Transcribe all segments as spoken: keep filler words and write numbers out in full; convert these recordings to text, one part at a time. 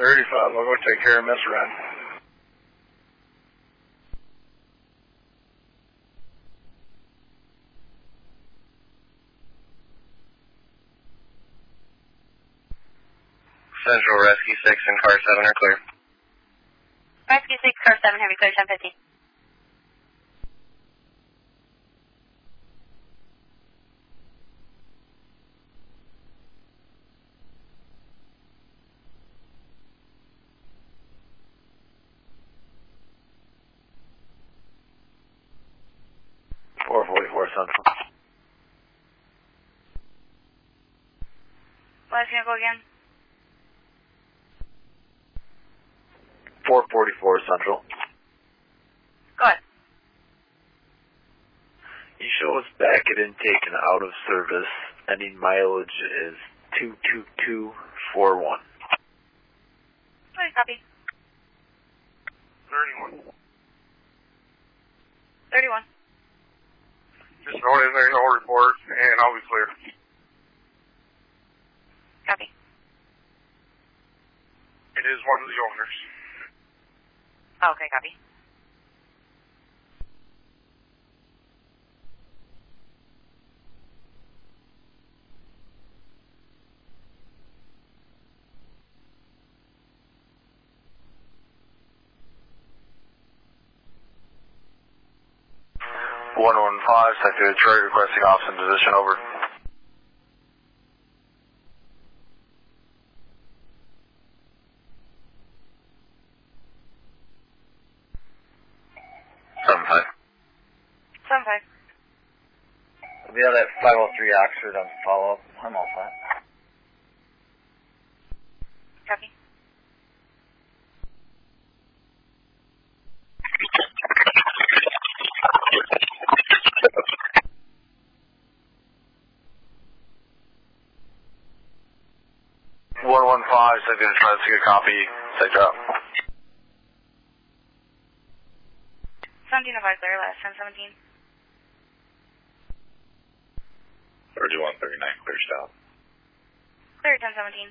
thirty-five, I'll go take care of Miss Red. Central Rescue six and Car seven are clear. Rescue six, Car seven, heavy clear, ten fifty. four forty-four Central. Last vehicle again. four forty-four Central. Go ahead. You show us back at intake and out of service. Ending mileage is two two two four one. Please copy. thirty-one. thirty-one. Just no anything, no report, and I'll be clear. Copy. It is one of the owners. Oh, okay, copy. one one five, Sector Detroit, requesting officer in position, over. seven five. seven five. We have that five oh three Oxford on follow-up. I'm all set. Copy. one one five, Sector Detroit, let's get a copy. Sector out. seventeen oh five clear, last ten seventeen. thirty-one thirty-nine, clear stop. Clear, ten seventeen.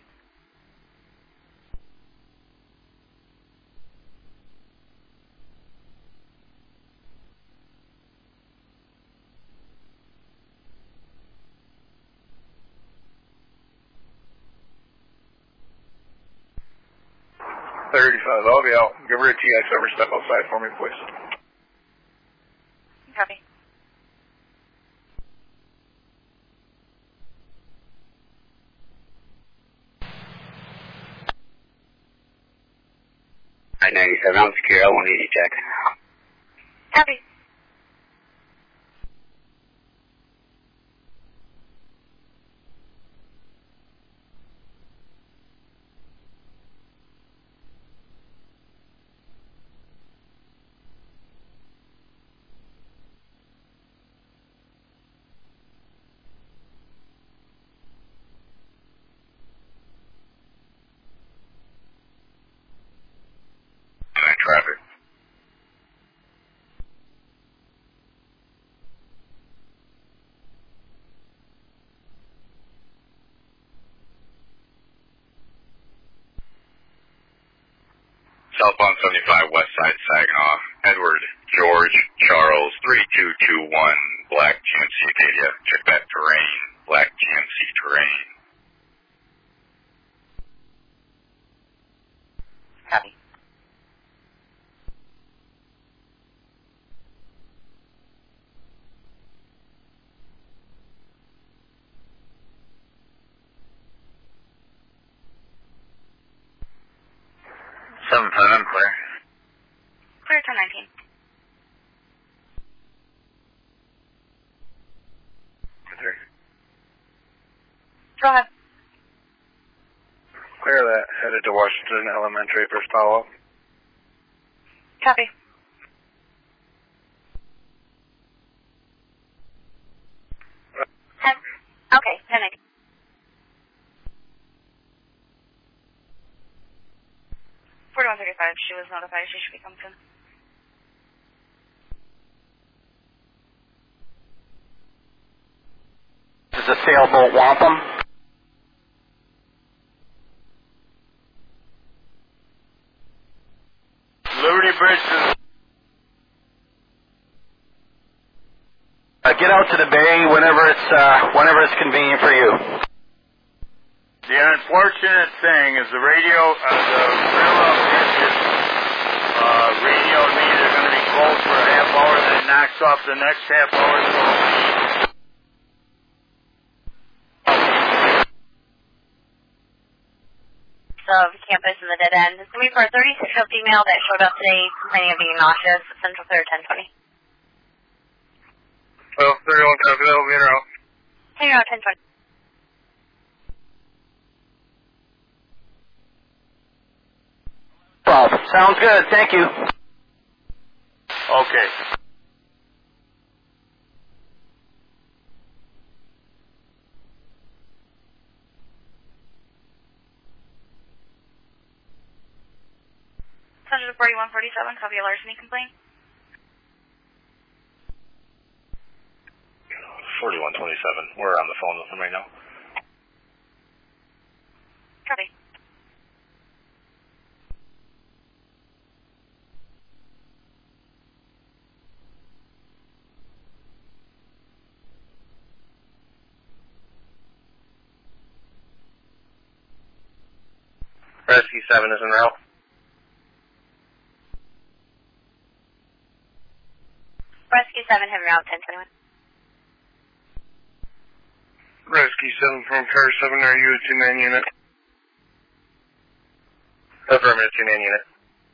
thirty-five, I'll be out. Give her a T X over, step outside for me, please. Copy. nine ninety-seven, I'm secure, one eighty check. Copy. Traffic. Southbound seventy-five, west side, Saginaw. Edward, George, Charles, three two two one, Black G M C Acadia. Check that terrain. Black G M C terrain. Copy. seven five, I'm clear. Clear, ten nineteen. Go ahead. Clear that. Headed to Washington Elementary for follow-up. Copy. Ten. Okay, ten eight. forty-one thirty-five, she was notified, she should be coming soon. This is a sailboat wampum. get out to the bay whenever it's uh, whenever it's convenient for you. The unfortunate thing is the radio, uh, the railroad engine, uh, radio and me, they're going to be closed for a half hour, then it knocks off the next half hour. Of campus in the dead end. It's going to be for a thirty-six-year-old female that showed up today complaining of being nauseous. Central Clear ten twenty. Well, thirty-one copy, that'll be in route. Hey, you're on ten twenty. Well, sounds good. Thank you. Okay. Central forty-one forty-seven, copy a larceny complaint. forty-one twenty-seven. We're on the phone with them right now. Copy. Rescue seven is en route. Rescue seven, heavy route ten twenty-one. Rescue seven from car seven, are you a two-man unit? Affirmative, two-man unit.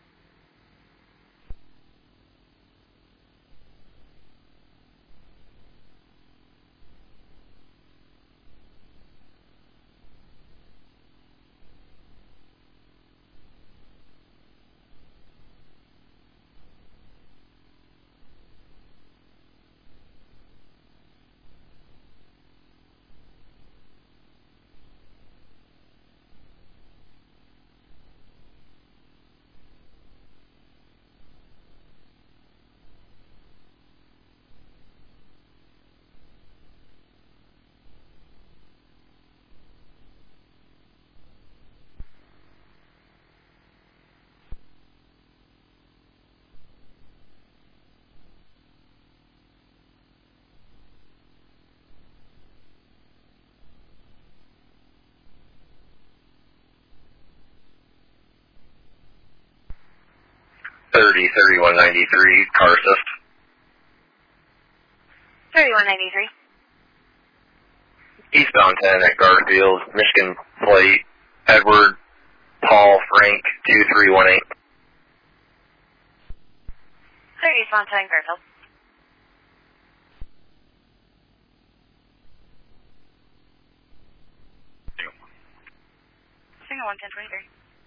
thirty, thirty-one ninety-three, car assist. thirty-one ninety-three. Eastbound ten at Garfield, Michigan plate, Edward, Paul, Frank, two three one eight. thirty, eastbound ten, Garfield. Signal one ten twenty-three.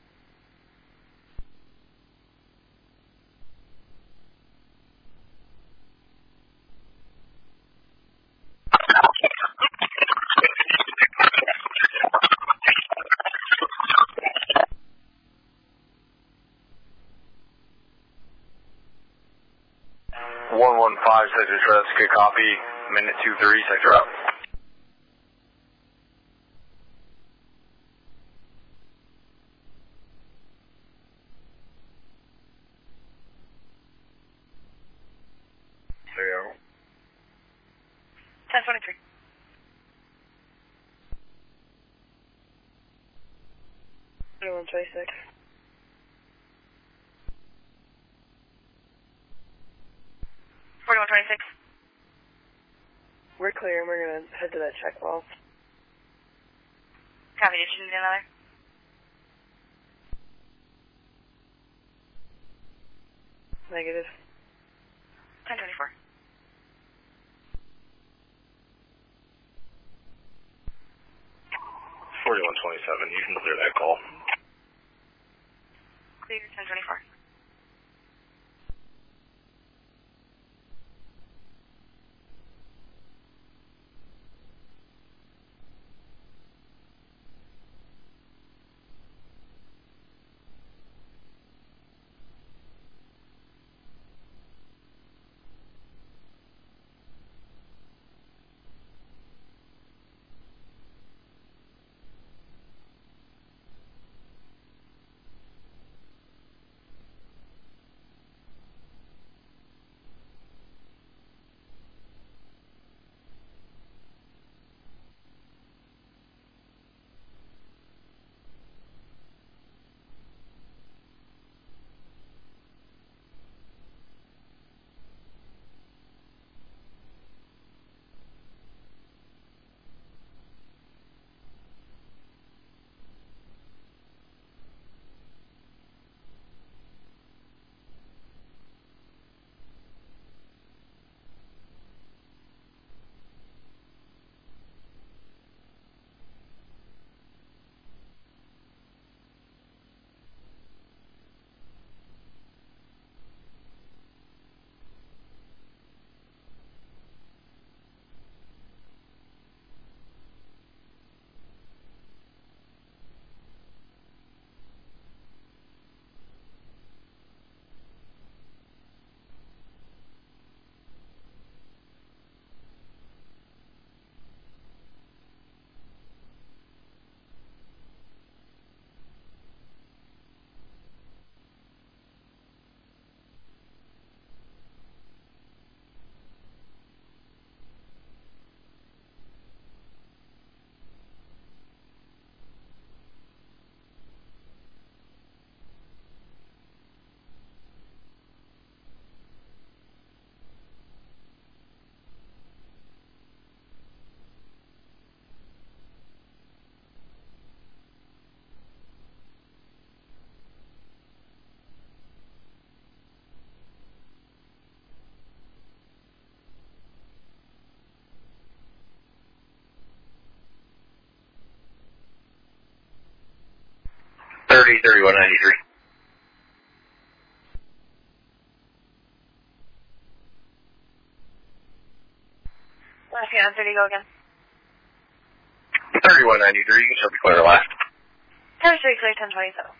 one one five, sector trust, good copy, minute two three, sector up. Zero. ten twenty-three. thirty-one twenty-six. forty-one twenty-six. We're clear and we're going to head to that check wall. Copy, did you need another? Negative. ten twenty-four. forty-one twenty-seven. You can clear that call. Clear, ten twenty-four. three, thirty-one ninety-three. Last year, thirty, go again. thirty-one ninety-three, you can show me clear left. ten three, clear, ten twenty-seven.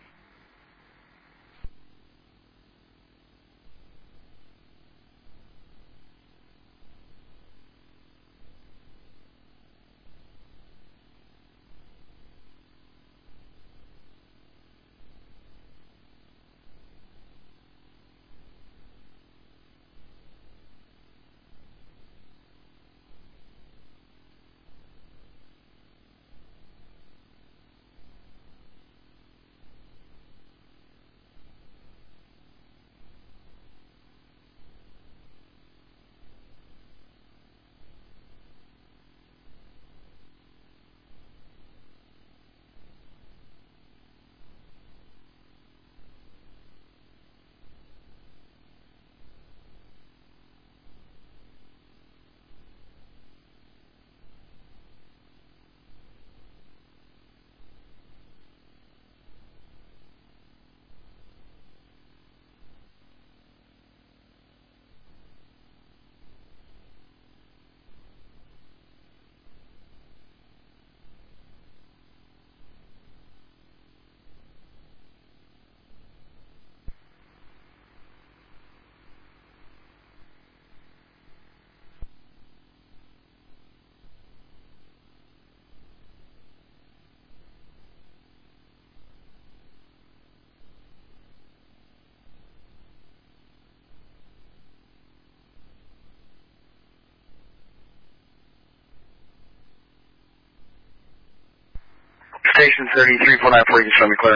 Station thirty-three four nine four, you can show me clear.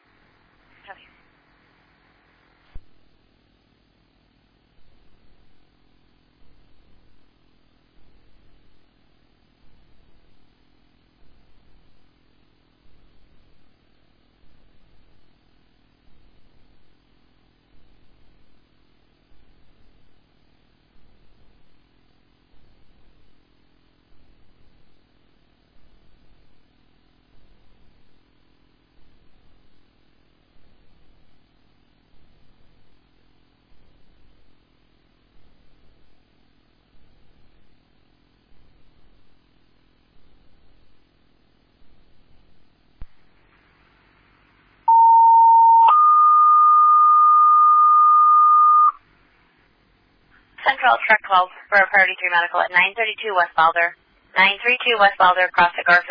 Central Truck twelve for Priority three Medical at nine thirty-two West Balder. nine thirty-two West Balder, across the Garfield.